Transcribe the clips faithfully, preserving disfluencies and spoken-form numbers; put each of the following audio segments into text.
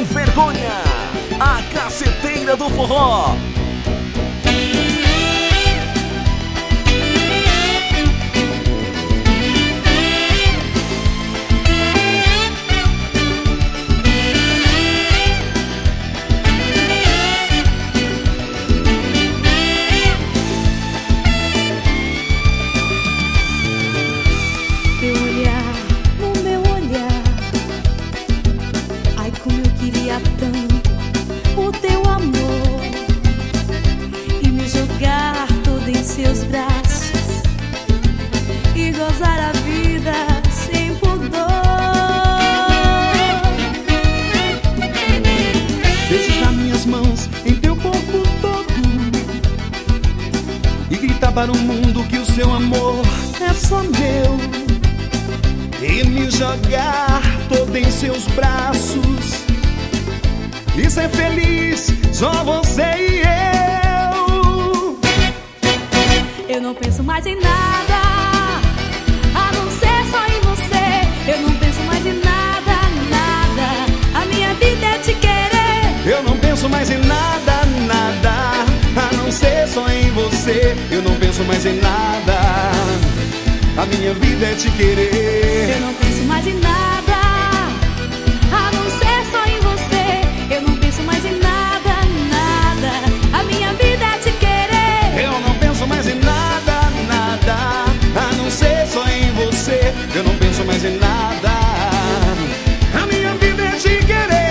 Sem Vergonha, a caceteira do forró. O teu amor e me jogar todo em seus braços e gozar a vida sem pudor. Desejar minhas mãos em teu corpo todo e gritar para o mundo que o seu amor é só meu e me jogar todo em seus braços e ser feliz, só você e eu. Eu não penso mais em nada, a não ser só em você. Eu não penso mais em nada, nada. A minha vida é te querer. Eu não penso mais em nada, nada, a não ser só em você. Eu não penso mais em nada, a minha vida é te querer. Eu não penso mais em nada, a não ser só em você. Eu não penso mais em nada, nada. A minha vida é te querer. Eu não penso mais em nada, nada, a não ser só em você. Eu não penso mais em nada, a minha vida é te querer.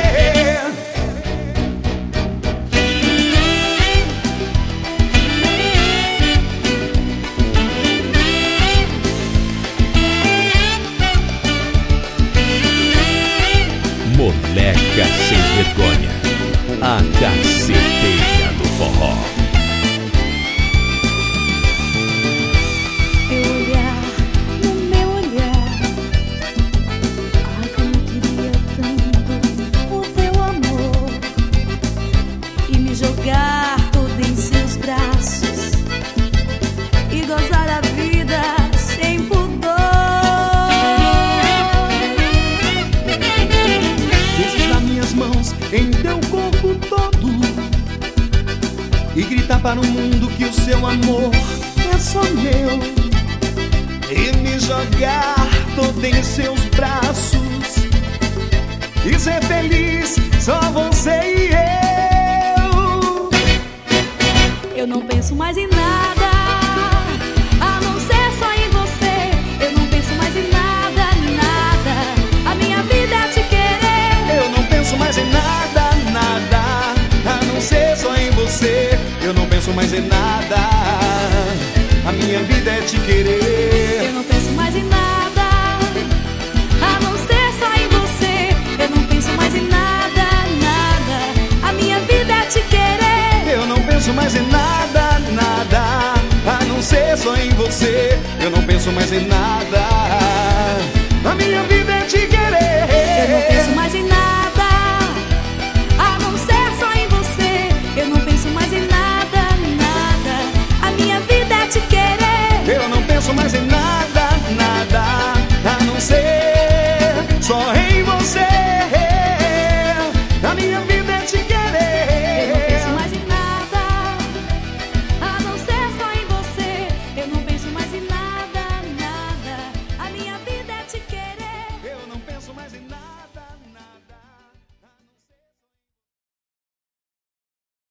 Moleca Sem Vergonha, a caceteira do forró. Teu olhar no meu olhar, ai como eu queria tanto o teu amor e me jogar todo em seus braços e gozar a vida sem pudor. Mãos em teu corpo todo e gritar para o mundo que o seu amor é só meu e me jogar todo em seus braços e ser feliz, só você e eu. Eu não penso mais em nada, a não ser só em você. Eu não penso mais em nada, nada. A minha vida é te querer. Eu não penso mais em nada, nada, a não ser só em você. Eu não penso mais em nada, a minha vida é te querer. Eu não penso mais em nada, a não ser só em você. Eu não penso mais em nada, nada. A minha vida é te querer. Eu não penso mais em nada, nada, a não ser só em você. Eu não penso mais em nada, a minha vida é te querer. Eu não penso mais em nada, a não ser só em você. Eu não penso mais em nada, nada. A minha vida é te querer. Eu não penso mais em nada.